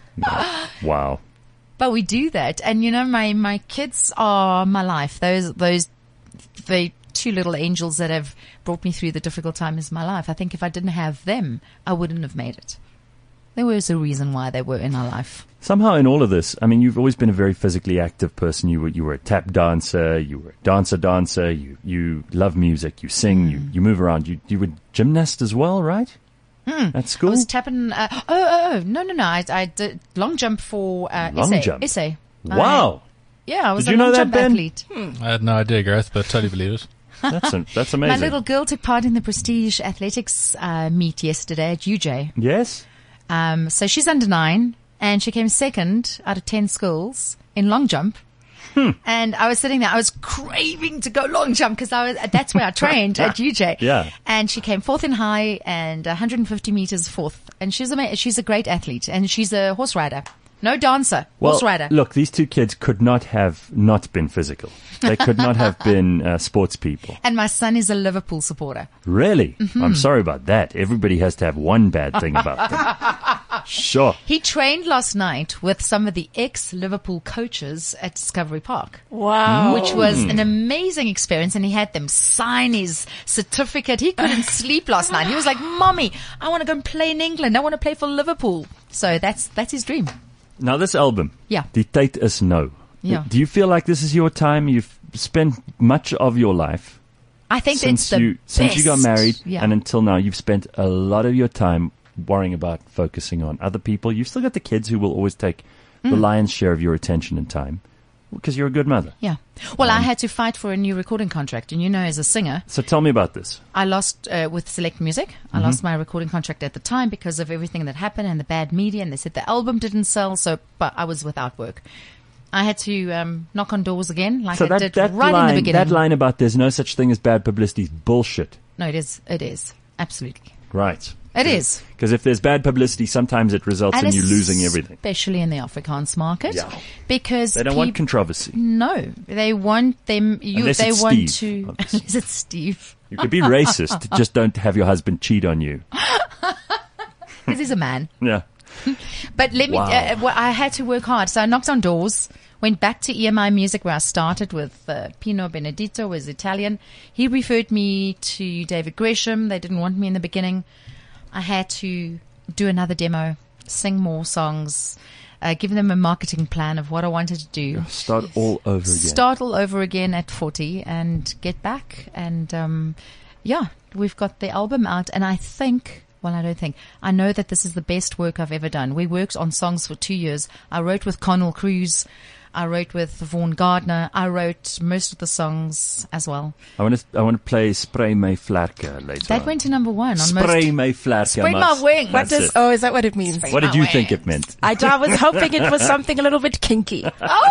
Wow. But we do that. And you know, my, my kids are my life. Those, those, the two little angels that have brought me through the difficult times of my life. I think if I didn't have them, I wouldn't have made it. There was a reason why they were in our life. Somehow in all of this, I mean, you've always been a very physically active person. You were, you were a tap dancer, you were a dancer dancer, you, you love music, you sing, you, you move around. You, you were gymnast as well, right? At I school? was tapping, uh, oh, oh, oh, no, no, no. I, I did long jump for, uh, Long essay. jump? Essay. Wow. I, yeah, I was Did a you know long that, jump Ben? athlete. I had no idea, Gareth, but totally believe it. That's, a, that's My amazing. little girl took part in the Prestige Athletics uh, meet yesterday at U J. Yes? Um, so she's under nine, and she came second out of ten schools in long jump. Hmm. And I was sitting there, I was craving to go long jump because I was, that's where I trained at U J. Yeah. And she came fourth in high and one hundred fifty meters fourth. And she's a, she's a great athlete, and she's a horse rider. No dancer, Well, horse rider. look, these two kids could not have not been physical. They could not have been uh, sports people. And my son is a Liverpool supporter. Really? Mm-hmm. I'm sorry about that. Everybody has to have one bad thing about them. Sure. He trained last night with some of the ex-Liverpool coaches at Discovery Park. Wow. Which was an amazing experience, and he had them sign his certificate. He couldn't sleep last night. He was like, "Mommy, I want to go and play in England. I want to play for Liverpool." So that's that's his dream. Now this album, Yeah. Die Tyd is Nou. Yeah. Do you feel like this is your time? You've spent much of your life I think since it's the you since you got best. married Yeah. and until now. You've spent a lot of your time worrying about focusing on other people. You've still got the kids who will always take Mm. the lion's share of your attention and time because you're a good mother. Yeah. Well, I had to fight for a new recording contract, and you know, as a singer, So tell me about this. I lost uh, with Select Music. I lost my recording contract at the time because of everything that happened and the bad media, and they said the album didn't sell. So, but I was without work. I had to um, knock on doors again, like So I that, did that right line, in the beginning. that line about there's no such thing as bad publicity is bullshit. No, it is. It is absolutely. Right. It is. Because if there's bad publicity, sometimes it results in you losing everything. Especially in the Afrikaans market. Yeah. Because They don't want peop- controversy. No, they want them. You, Unless they it's want Steve, to. obviously. Unless it's Steve, You could be racist, just don't have your husband cheat on you. because he's a man. Yeah. But let me. Wow. Uh, well, I had to work hard, so I knocked on doors. Went back to E M I Music where I started with uh, Pino Benedito, was Italian. He referred me to David Gresham. They didn't want me in the beginning. I had to do another demo, sing more songs, uh, give them a marketing plan of what I wanted to do. Start all over again. Start all over again at forty and get back. And um, yeah, we've got the album out, and I think, well, I don't think, I know that this is the best work I've ever done. We worked on songs for two years. I wrote with Connell Cruz. I wrote with Vaughan Gardner. I wrote most of the songs as well. I want to I want to play Spray My Vlerke later That on. went to number one on Spray most. My Vlerke. Spread my Mats. wing. What That's does, it. oh, is that what it means? What did you think it meant? I, I was hoping it was something a little bit kinky.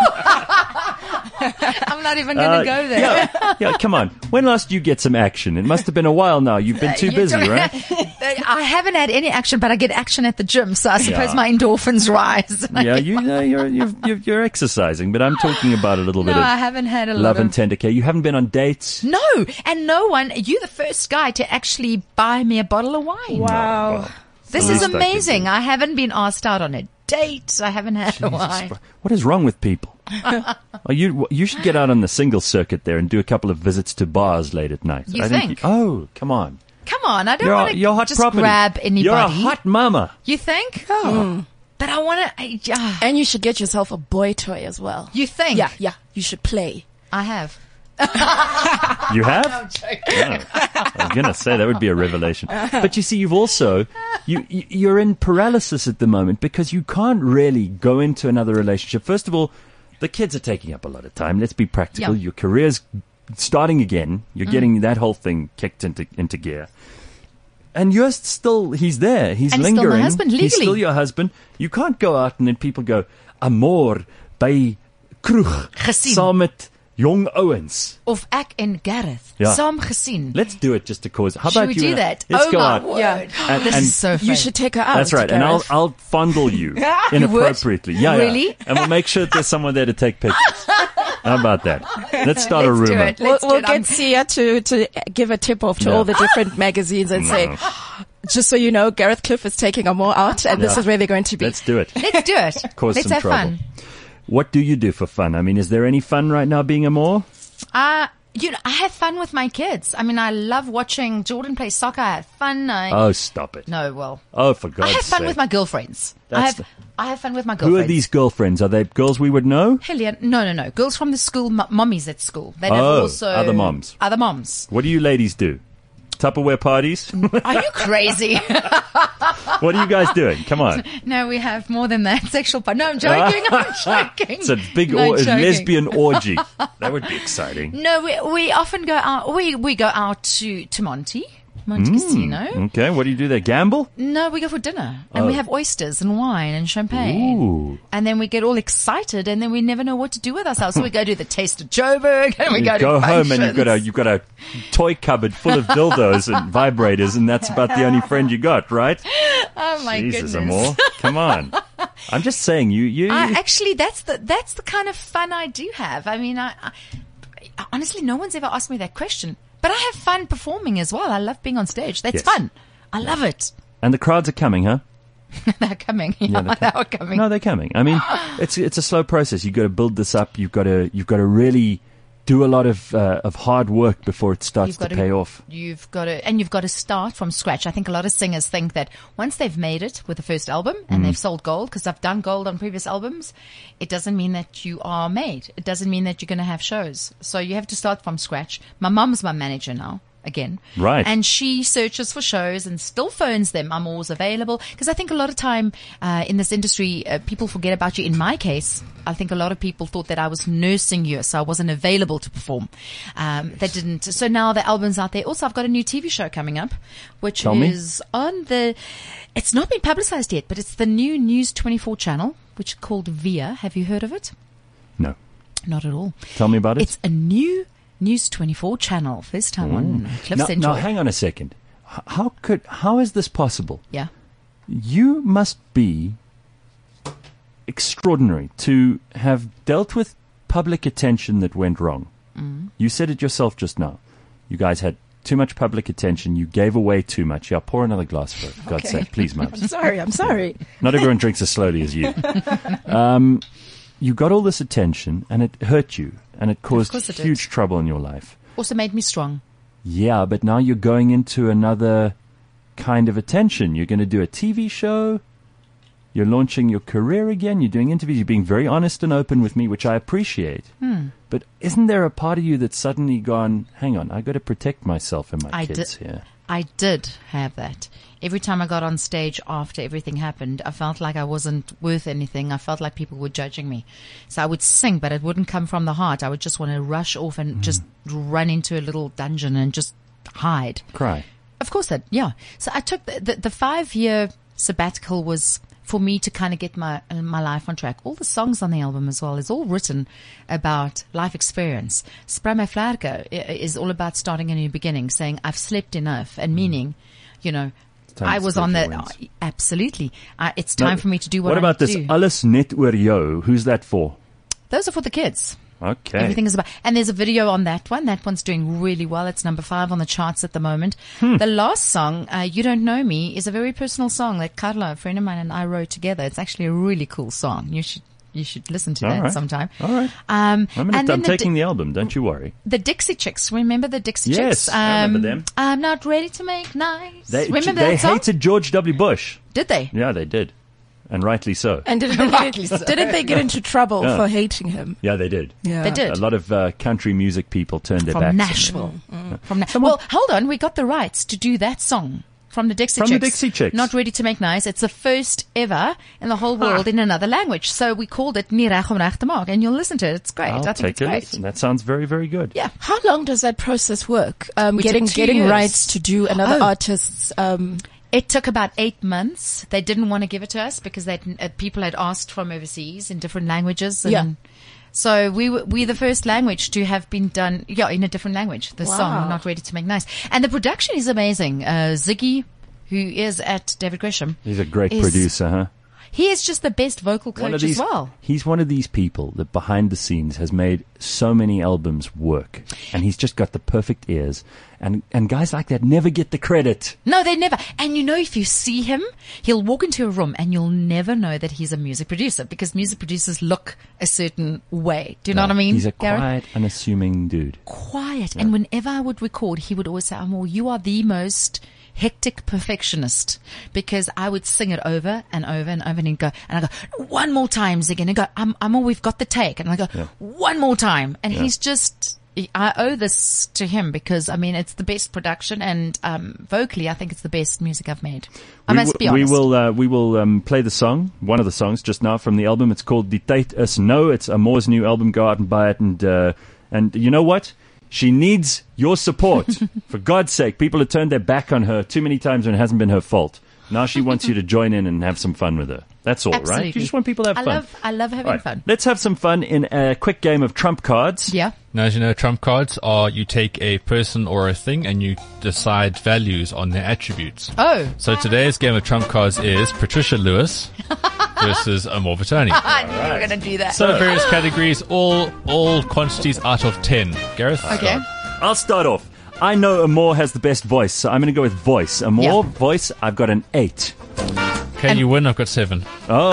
I'm not even going to Uh, go there. Yeah, yeah, come on. When last did you get some action? It must have been a while now. You've been too You busy, don't- right? I haven't had any action, but I get action at the gym, so I suppose Yeah. my endorphins rise. Yeah, you know, you're, you're, you're, you're exercising, but I'm talking about a little No, bit of I haven't had a love lot and of. tender care. You haven't been on dates? No, and no one. You're the first guy to actually buy me a bottle of wine. Wow. Well, This the is least I could amazing. do. I haven't been asked out on a date. I haven't had a wine. What is wrong with people? Oh, you you should get out on the single circuit there and do a couple of visits to bars late at night. You I think? oh, come on. Come on, I don't You're, want a- to you're hot just property. grab anybody. You're a hot mama. You think? But I want to. Yeah. And you should get yourself a boy toy as well. You think? Yeah, yeah. You should play. I have. You have? No. I was going to say that would be a revelation. But you see, you've also, you, you- you're in paralysis at the moment because you can't really go into another relationship. First of all, the kids are taking up a lot of time. Let's be practical. Yeah. Your career's starting again. You're getting that whole thing kicked into, into gear. And you're still, he's there. He's And he's still lingering. my husband, He's legally. still your husband. You can't go out and then people go, amor, by kroeg, Gesien. saam met jong ouens. Of ek en Gareth. Ja. Saam gesien. Let's do it just to cause. How Should about we you? do and I- that? Let's oh go my out. word. Yeah. And- this and- is so fun. You should take her out. That's right. And I'll Gareth. I'll fondle you You inappropriately. Yeah, yeah. Really? And we'll make sure that there's someone there to take pictures. How about that? Let's start a Let's do rumor. it. We'll, Let's do we'll it. I'm- get Sia to, to give a tip off to No. all the different magazines and say, just so you know, Gareth Cliff is taking Amor out and this Yeah. is where they're going to be. Let's do it. Let's do it. Cause Let's some have trouble. fun. What do you do for fun? I mean, is there any fun right now being a more? Uh, you know, I have fun with my kids. I mean, I love watching Jordan play soccer. I have fun. I, Oh, stop it. no, well, Oh, for God's I have fun sake. with my girlfriends. I That's have, the- I have fun with my Who girlfriends. are these girlfriends? Are they girls we would know? Hell yeah. No, no, no. Girls from the school, m- mommies at school. That have Oh, also other moms. Other moms. What do you ladies do? Tupperware parties? Are you crazy? What are you guys doing? Come on. No, we have more than that. Sexual part. No, I'm joking. I'm joking. It's a big No, or- joking. lesbian orgy. That would be exciting. No, we we often go out. We we go out to to Monty, Monty Hmm. Casino. Okay, what do you do there? Gamble? No, we go for dinner and we Oh. have oysters and wine and champagne. Ooh. And then we get all excited and then we never know what to do with ourselves. So we go do the Taste of Joburg and we You go, go to home and you've got a functions. you've got a toy cupboard full of dildos and vibrators, and that's about the only friend you got, right? Oh my Jesus, goodness. Amor, come on. I'm just saying, you you. I, you- actually, that's the that's the kind of fun I do have. I mean, I, I honestly, no one's ever asked me that question, but I have fun performing as well. I love being on stage. That's Yes. fun. I love it. and the crowds are coming, huh? They're coming. Yeah, they're they are coming. No, they're coming. I mean, it's it's a slow process. You've got to build this up. You've got to you've got to really do a lot of uh, of hard work before it starts You've to got pay off. You've got to, and you've got to start from scratch. I think a lot of singers think that once they've made it with the first album and Mm. they've sold gold, because I've done gold on previous albums, it doesn't mean that you are made. It doesn't mean that you're going to have shows. So you have to start from scratch. My mum's my manager now. Again. Right. And she searches for shows and still phones them. I'm always available. Because I think a lot of time, uh, in this industry, uh, people forget about you. In my case, I think a lot of people thought that I was nursing you, so I wasn't available to perform. Um, that didn't. So now the album's out there. Also, I've got a new T V show coming up, which Tell me. is on the, it's not been publicized yet, but it's the new News twenty-four channel, which is called Via. Have you heard of it? No, Not at all. tell me about it. It's a new News twenty-four channel. First time on Cliff's now, Enjoy. now, hang on a second. H- How could how is this possible? Yeah. You must be extraordinary to have dealt with public attention that went wrong. Mm. You said it yourself just now. You guys had too much public attention. You gave away too much. Yeah, pour another glass for it. God's Okay. sake, please, I'm Mubs. sorry, I'm sorry. Not everyone drinks as slowly as you. Um, you got all this attention, and it hurt you, and it caused course it did. huge trouble in your life. Also made me strong. Yeah, but now you're going into another kind of attention. You're going to do a T V show. You're launching your career again. You're doing interviews. You're being very honest and open with me, which I appreciate. Hmm. But isn't there a part of you that's suddenly gone, hang on, I got to protect myself and my I kids did- here? I did have that. Every time I got on stage after everything happened, I felt like I wasn't worth anything. I felt like people were judging me. So I would sing, but it wouldn't come from the heart. I would just want to rush off and just run into a little dungeon and just hide. Cry. Of course, that yeah. So I took the the, the five year sabbatical was for me to kind of get my my life on track. All the songs on the album as well is all written about life experience. Spray my Flarko is all about starting a new beginning, saying I've slept enough, and meaning, you know, time I to was spread on your the wings. absolutely. Uh, it's time Now, for me to do what, What I about need this? to do. Alles net oor jou. Who's that for? Those are for the kids. Okay. Everything is about, and there's a video on that one. That one's doing really well. It's number five on the charts at the moment. Hmm. The last song, uh, You Don't Know Me, is a very personal song that Carla, a friend of mine, and I wrote together. It's actually a really cool song. You should, you should listen to All that right. sometime. All right. Um, I'm, gonna, and then I'm the, taking Di- the album. Don't you worry. the Dixie Chicks. Remember the Dixie Yes, Chicks? I remember them. I'm not ready to make nice. They, remember they that song? hated George W. Bush. Did they? Yeah, they did. And rightly so. And didn't they, get, didn't they get into trouble Yeah. for hating him? Yeah, they did. Yeah. They did. A lot of uh, country music people turned their backs From on Nashville. it. From Na- well, hold on. We got the rights to do that song from the Dixie From the Chicks. Dixie Chicks. Not Ready to Make Nice. It's the first ever in the whole world in another language. So we called it Nie reg om reg te maak. And you'll listen to it. It's great. I'll I think take it's a great. listen. That sounds very, very good. Yeah. How long does that process work? Um, We took getting two getting years. rights to do another Oh. artist's. Um, It took about eight months. They didn't want to give it to us because they uh, people had asked from overseas in different languages. And Yeah. So we were we the first language to have been done, yeah, in a different language. The Wow. song, Not Ready to Make Nice, and the production is amazing. Uh, Ziggy, who is at David Gresham, He's a great is- producer, huh? he is just the best vocal One of coach these, as well. He's one of these people that behind the scenes has made so many albums work, and he's just got the perfect ears. And and guys like that never get the credit. No, they never. And you know, if you see him, he'll walk into a room and you'll never know that he's a music producer because music producers look a certain way. Do you know what I mean? He's a Gareth? quiet, unassuming dude. Quiet. And whenever I would record, he would always say, Amor, you are the most hectic perfectionist, because I would sing it over and over and over and he'd go, and I go, one more time, Zig, and he'd go, I'm, I'm all, we've got the take. And I go, one more time. And he's just, I owe this to him because, I mean, it's the best production and, um, vocally, I think it's the best music I've made. I we, must be w- honest. we will uh, we will um, play the song, one of the songs just now from the album. It's called Die Tyd Is Nou. It's Amor's new album. Go out and buy it. And uh, and you know what? She needs your support. For God's sake, people have turned their back on her too many times when it hasn't been her fault. Now she wants you to join in and have some fun with her. That's all, right? Absolutely. You just want people to have I fun. love, I love having All right, fun. let's have some fun in a quick game of trump cards. Yeah. Now, as you know, trump cards are you take a person or a thing and you decide values on their attributes. Oh. So today's game of trump cards is Patricia Lewis versus Amor Vitani. I knew you were going to do that. So various categories, all all quantities out of ten. Gareth? Okay. I'll start off. I know Amor has the best voice, so I'm going to go with voice. Amor, Yeah. voice, I've got an eight. Okay, And- you win. I've got seven. Oh,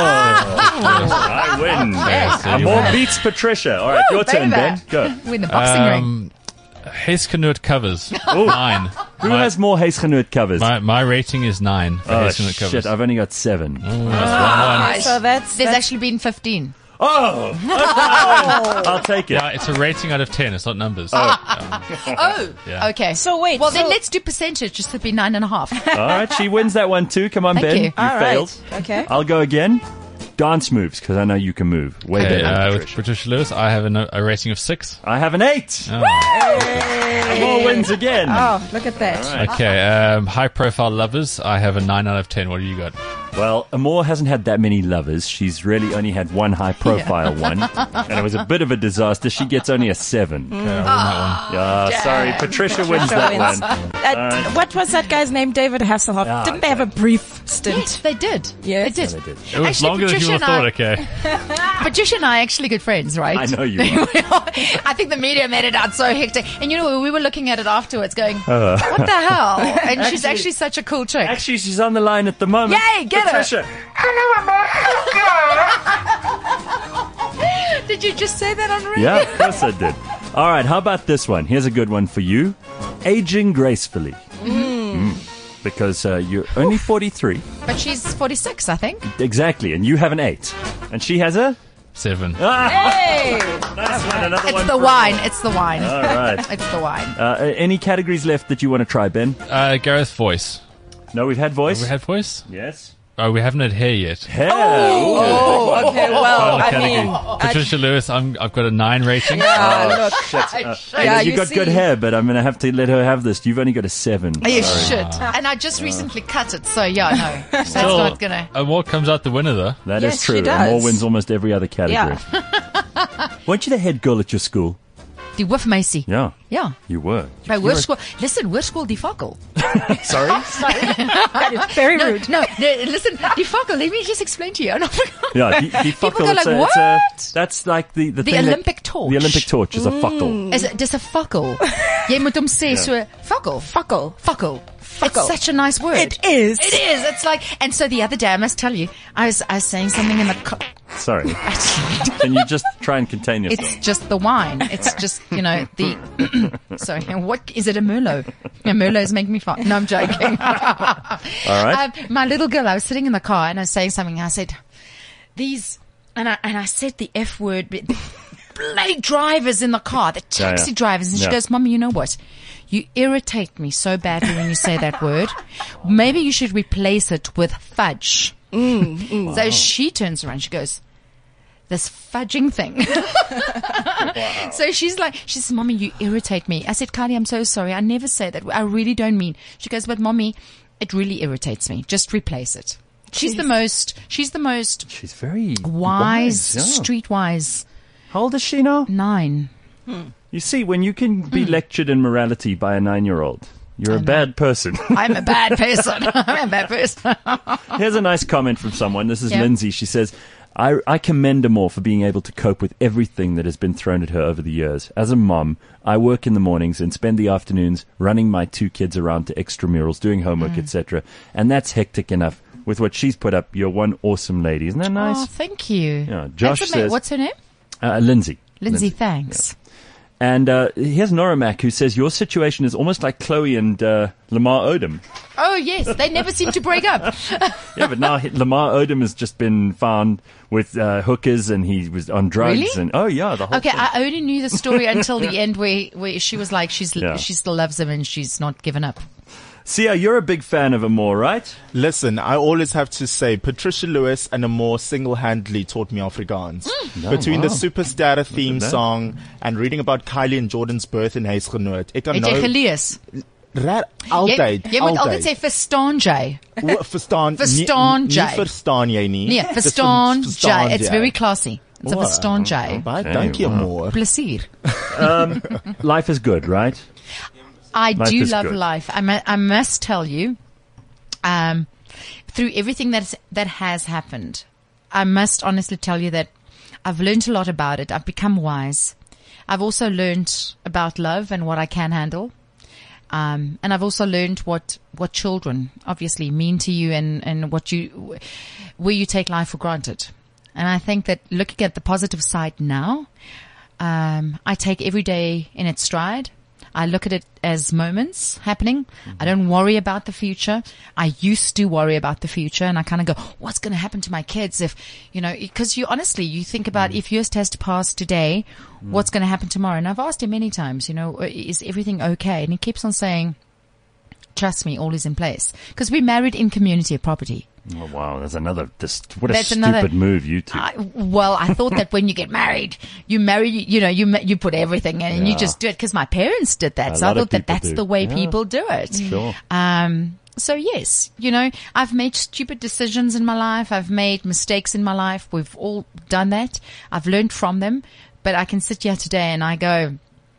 I win. Yes, so you Amor win. beats Patricia. All right, your turn, baby. Ben. Go. Win the boxing ring. Um, Heesgenoot covers. Nine. Who my, has more Heesgenoot covers? my, my rating is nine for oh, Heesgenoot covers. shit, I've only got seven. Ooh, that's one one. so that's, There's that's actually been fifteen. Oh, I'll take it. Yeah, it's a rating out of ten. It's not numbers. Oh, Yeah. okay. So wait, Well, then so- let's do percentage, just to be nine and a half. All right, she wins that one too. Come on, Thank Ben. you. You All right. failed. Okay. I'll go again. Dance moves, because I know you can move. Way Okay, better than uh, with Patricia. Patricia Lewis, I have a, no- a rating of six. I have an eight. Oh. Amor wins again. Oh, look at that. Okay, um, high profile lovers, I have a nine out of ten. What do you got? Well, Amor hasn't had that many lovers. She's really only had one high-profile one, and it was a bit of a disaster. She gets only a seven. Okay, I'll win that one. Yeah, sorry, Patricia wins that wins. one. That- what was that guy's name? David Hasselhoff. Ah, Didn't they have a brief stint? Yes, they did. Yes. They did. Yeah, they did. It was Actually, longer than Patricia people and I- thought, okay. Patricia and I are actually good friends, right? I know you are. I think the media made it out so hectic. And you know, we were looking at it afterwards going, Uh. what the hell? And she's actually such a cool chick. Actually, she's on the line at the moment. Yay, get her. Patricia. Did you just say that on radio? Yeah, of course I did. All right, how about this one? Here's a good one for you. Aging gracefully. Mm. Because uh, you're only forty-three. But she's forty-six, I think. Exactly, and you have an eight. And she has a... Seven. Hey! Nice one, another It's one the for wine. It's the wine. All right. It's the wine. Uh, any categories left that you want to try, Ben? Uh, Gareth voice. No, we've had voice. Have we had voice? Yes. Oh, we haven't had hair yet. Hair. Oh, okay. Well, Final I category. mean, Patricia Lewis, I'm, I've got a nine rating. uh, look. Uh, Yeah, you've you got good see. hair, but I'm going to have to let her have this. You've only got a seven. Oh, you Sorry. should. And I just recently cut it, so yeah, no. That's Still, not gonna. Award comes out the winner, though. That is Yes, true. she does. Amor wins almost every other category. Weren't you the head girl at your school? Die hoofmeisie. Yeah, Yeah. you were. By You were- hoërskool. Listen, hoërskool die fakkel. Sorry? That is very No, rude. no, no, listen, die fakkel. Let me just explain to you. And I forgot. Yeah, die, die People fakkel, go it's like, a, it's a, "What?" that's like the, the, The thing that- Olympic torch. The Olympic torch is a fakkel. Is it dis 'n fakkel? Jy moet hom sê so fakkel, fakkel, fakkel. It's Fakkel. such a nice word. It is. It is. It's like, and so the other day, I must tell you, I was, I was saying something in the, co- Sorry. Can you just try and contain yourself? it's just the wine. It's just, you know, the, sorry, what, is it a Merlot? Yeah, Merlots make me fart. No, I'm joking. All right. Um, my little girl, I was sitting in the car and I was saying something. And I said, these, and I, and I said the F word, but the bloody drivers in the car, the taxi yeah. drivers. And she Yeah. goes, Mommy, you know what? you irritate me so badly when you say that word. Maybe you should replace it with fudge. Mm, mm. So she turns around. She goes, this fudging thing. Wow. So she's like, she says, Mommy, you irritate me. I said, Kylie, I'm so sorry. I never say that. I really don't mean. She goes, but Mommy, it really irritates me. Just replace it. She's Jeez. the most, she's the most She's very wise, wise, yeah. streetwise. How old is she now? Nine. You see, when you can be lectured in morality by a nine-year-old, you're a know. bad person. I'm a bad person. I'm a bad person. Here's a nice comment from someone. This is Yeah. Lindsay. She says, I, I commend her more for being able to cope with everything that has been thrown at her over the years. As a mom, I work in the mornings and spend the afternoons running my two kids around to extramurals, doing homework, et cetera. And that's hectic enough. With what she's put up, you're one awesome lady. Isn't that nice? Oh, thank you. Yeah, Josh That's ama- says- what's her name? Uh, Lindsay. Lindsay, thanks. And uh, here's Nora Mack, who says, your situation is almost like Chloe and uh, Lamar Odom. Oh, yes. They never seem to break up. Yeah, but now he- Lamar Odom has just been found with uh, hookers, and he was on drugs. Really? And oh, yeah, the whole Okay, thing. I only knew the story until the end where, where she was like, she's Yeah. she still loves him and she's not given up. Sia, you're a big fan of Amor, right? Listen, I always have to say, Patricia Lewis and Amor single-handedly taught me Afrikaans. Between wow. the Superstar theme that. song and reading about Kylie and Jordan's birth in Huisgenoot, ek kan Het jy nou gelees? ra- Jy, altyd, jy moet altyd altyd. sê, verstaan jy? O, verstaan, Verstaan nie, jy. nie verstaan jy nie. Nee, Dis verstaan ver- jy. It's jy. very classy. It's a Wow. verstaan jy. Baie Hey, dankie, wow. Amor. Plezier. Life is good, right? I Life do is love good. life. I, mu- I must tell you, um, through everything that's, that has happened, I must honestly tell you that I've learned a lot about it. I've become wise. I've also learned about love and what I can handle. Um, and I've also learned what, what children obviously mean to you and, and what you, where you take life for granted. And I think that looking at the positive side now, um, I take every day in its stride. I look at it as moments happening. I don't worry about the future. I used to worry about the future, and I kind of go, what's going to happen to my kids if, you know, because you honestly, you think about if yours has to pass today, what's going to happen tomorrow? And I've asked him many times, you know, is everything okay? And he keeps on saying, trust me, all is in place. Because we married in community of property. Oh, wow, that's another, this, what a That's stupid another- move, you two. I, well, I thought that when you get married, you marry, you know, you ma- you put everything in and you Yeah. just do it because my parents did that. A so I lot of thought that people that's do. the way Yeah. people do it. Sure. Um, so yes, you know, I've made stupid decisions in my life. I've made mistakes in my life. We've all done that. I've learned from them, but I can sit here today and I go,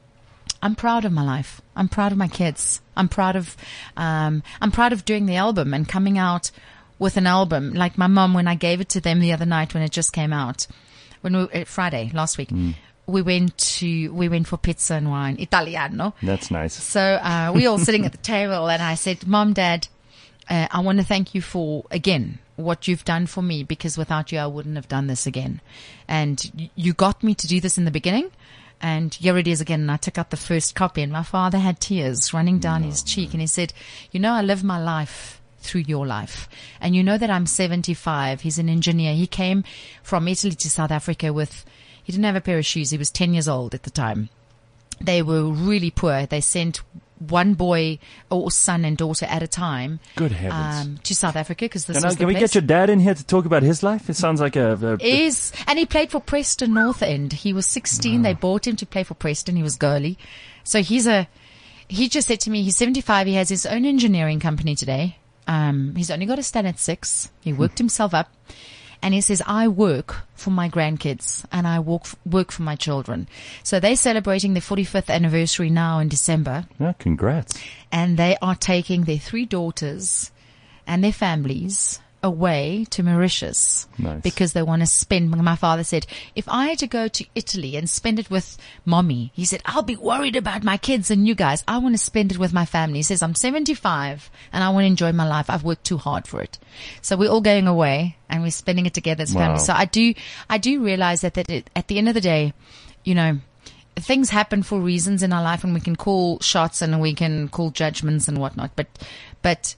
I'm proud of my life. I'm proud of my kids. I'm proud of, um, I'm proud of doing the album and coming out with an album. Like my mum, when I gave it to them the other night when it just came out, when we, uh, Friday, last week, we went to, we went for pizza and wine, Italiano. That's nice. So, uh, we all sitting at the table and I said, Mom, Dad, uh, I want to thank you for, again, what you've done for me, because without you, I wouldn't have done this again. And y- you got me to do this in the beginning. And here it is again. And I took out the first copy and my father had tears running down his cheek. And he said, you know, I live my life through your life. And you know that I'm seventy-five. He's an engineer. He came from Italy to South Africa with, he didn't have a pair of shoes. He was ten years old at the time. They were really poor. They sent one boy or son and daughter at a time. Good heavens. Um, to South Africa because this Can, I, was the can we place. get your dad in here to talk about his life? It sounds like a... a, a Is and he played for Preston North End. He was sixteen. They bought him to play for Preston. He was girly. So he's a, he just said to me, he's seventy-five. He has his own engineering company today. Um, he's only got to stand at six. He worked himself up. And he says, I work for my grandkids and I work, work for my children. So they're celebrating their forty-fifth anniversary now in December. yeah, congrats. And they are taking their three daughters and their families away to Mauritius. Nice. Because they want to spend, my father said, if I had to go to Italy and spend it with mommy, he said, I'll be worried about my kids and you guys. I want to spend it with my family. He says, I'm seventy-five and I want to enjoy my life. I've worked too hard for it. So we're all going away and we're spending it together as Wow. family. So I do, I do realize that, that it, at the end of the day, you know, things happen for reasons in our life and we can call shots and we can call judgments and whatnot. But, but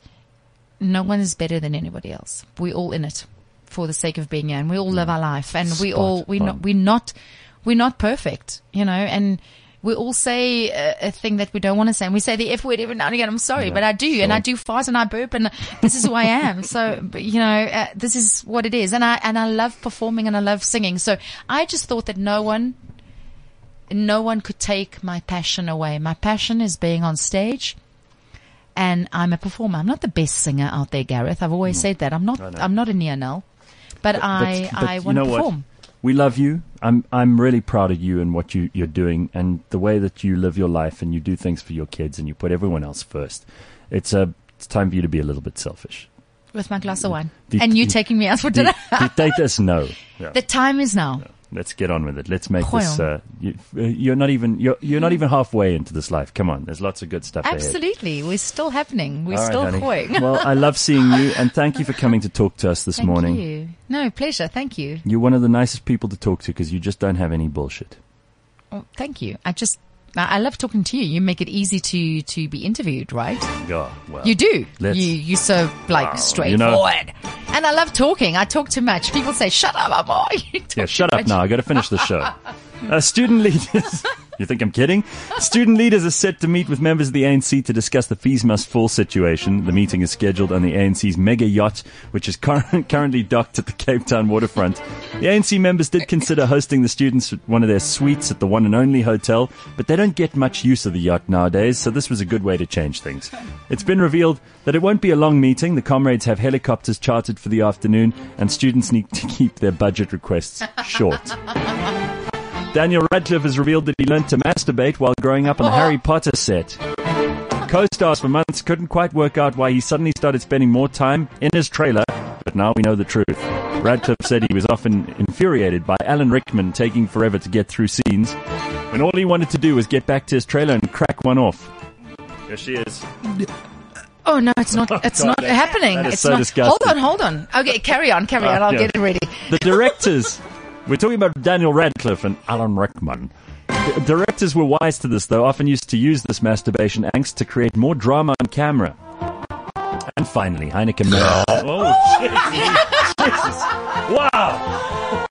no one is better than anybody else. We're all in it for the sake of being here and we all live our life and we Spot all, we on. not, we're not, we're not perfect, you know, and we all say a, a thing that we don't want to say, and we say the F word every now and again. I'm sorry, Yeah, but I do, sure. and I do fart and I burp, and this is who I am. So, but, you know, uh, this is what it is, and I and I love performing and I love singing. So I just thought that no one, no one could take my passion away. My passion is being on stage. And I'm a performer. I'm not the best singer out there, Gareth. I've always said that. I'm not. I know. I'm not a near-null, but, I but I you want to know what? perform. We love you. I'm I'm really proud of you and what you, you're doing and the way that you live your life and you do things for your kids and you put everyone else first. It's a it's time for you to be a little bit selfish. With my glass of wine, The- and you the- taking me out for The, dinner. the date us no. Yeah. The time is now. Let's get on with it. Let's make Goeie. this. Uh, you, uh, you're not even you're you're not even halfway into this life. Come on, there's lots of good stuff ahead. Absolutely, we're still happening. We're All right, still honey. going. Well, I love seeing you, and thank you for coming to talk to us this Thank morning. you. No pleasure. Thank you. You're one of the nicest people to talk to because you just don't have any bullshit. Oh, thank you. I just I I love talking to you. You make it easy to to be interviewed, right? Yeah, well, You do. Let's- You you're so like Wow, straightforward. And I love talking. I talk too much. People say, "Shut up, Amor." You talk Yeah, too shut up much. now. I got to finish the show. Uh, student leaders. You think I'm kidding? Student leaders are set to meet with members of the A N C to discuss the fees must fall situation. The meeting is scheduled on the A N C's mega yacht, which is cur- currently docked at the Cape Town waterfront. The A N C members did consider hosting the students at one of their suites at the One and Only Hotel, but they don't get much use of the yacht nowadays, so this was a good way to change things. It's been revealed that it won't be a long meeting. The comrades have helicopters chartered for the afternoon, and students need to keep their budget requests short. Daniel Radcliffe has revealed that he learned to masturbate while growing up on the Harry Potter set. Co-stars for months couldn't quite work out why he suddenly started spending more time in his trailer, but now we know the truth. Radcliffe said he was often infuriated by Alan Rickman taking forever to get through scenes, when all he wanted to do was get back to his trailer and crack one off. There she is. Oh no, it's not. It's God, not that- happening. that is it's so not. disgusting. Hold on, hold on. Okay, carry on, carry on. Ah, I'll yeah. get it ready. The directors, we're talking about Daniel Radcliffe and Alan Rickman. The directors were wise to this, though, often used to use this masturbation angst to create more drama on camera. And finally, Heineken Meyer. Oh, Jesus. Jesus. Wow.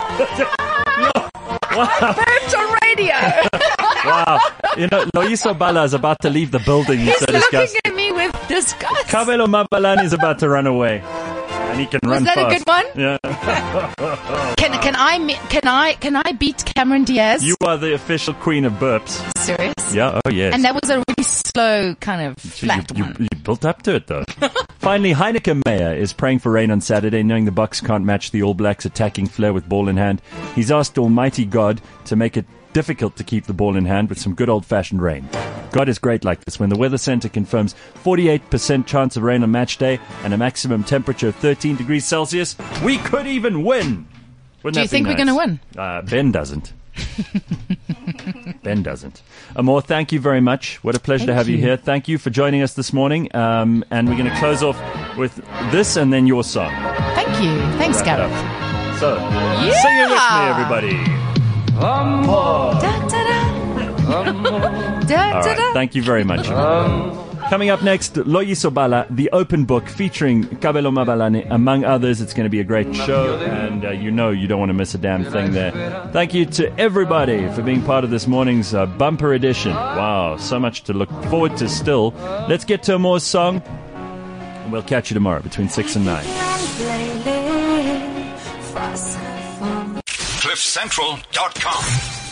Burped on radio. Wow. You know, Loyiso Bala is about to leave the building. He's He's so looking disgusted. at me with disgust. Kabelo Mabalani is about to run away. And he can Was run that a fast. good one? Yeah. Can can I mi- can I can I beat Cameron Diaz? You are the official queen of burps. Serious? Yeah, oh yes. And that was a really slow kind of So flat you, one. you, you built up to it, though. Finally, Heineken Meyer is praying for rain on Saturday, knowing the Bucks can't match the All Blacks' attacking flair with ball in hand. He's asked Almighty God to make it difficult to keep the ball in hand with some good old-fashioned rain. God is great like this. When the Weather Centre confirms forty-eight percent chance of rain on match day and a maximum temperature of thirteen degrees Celsius, we could even win. Wouldn't Do you that be think we're nice? gonna win? Uh, Ben doesn't. Ben doesn't. Amor, thank you very much. What a pleasure to Thank have you. you. here. Thank you for joining us this morning. Um, and we're going to close off with this and then your song. Thank you. Thanks, Wrap it Gareth. up. So, sing it with me, everybody. Da, da, da. Da, All da, right. da. Thank you very much. Coming up next, Loyiso Bala, the open book featuring Kabelo Mabalane, among others. It's going to be a great show, and uh, you know you don't want to miss a damn thing there. Thank you to everybody for being part of this morning's uh, bumper edition. Wow, so much to look forward to still. Let's get to a more song, and we'll catch you tomorrow between six and nine. cliff central dot com